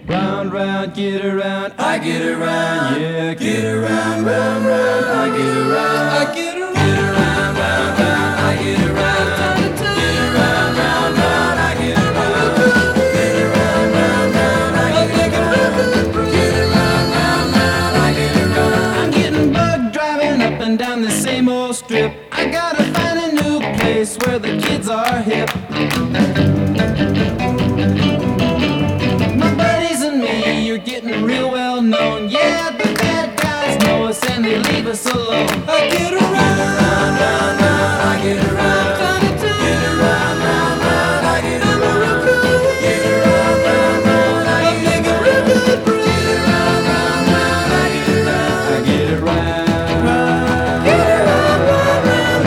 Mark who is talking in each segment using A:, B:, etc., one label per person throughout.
A: Round, round, get around, I get around, yeah, get around, round, round, I get around, I get around, get around, round, round, I get around, get around, round, round, I get around, get around, round, round, I get around, get around, round, round, I get around. I'm getting bugged driving up and down the same old strip. I gotta find a new place where the kids are hip. You're getting real well known. Yeah, the bad guys know us and they leave us alone. I get around, round, round, round, I get around. Get around, round, round, I get around. Get around, round, round, I get around. Get around, round, round, I get around. I get around. Get around, round, round.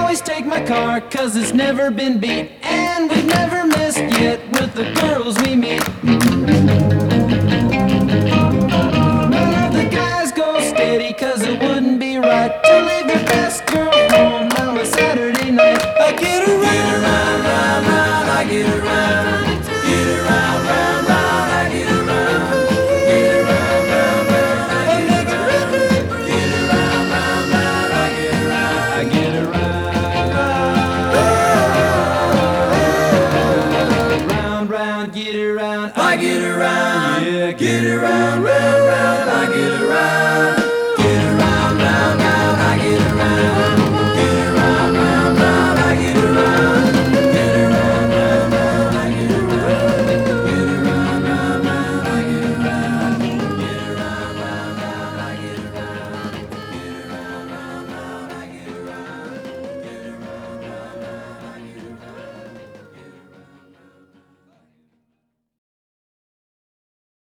A: Car, 'cause it's never been beat, and we've never missed yet with the girls we meet.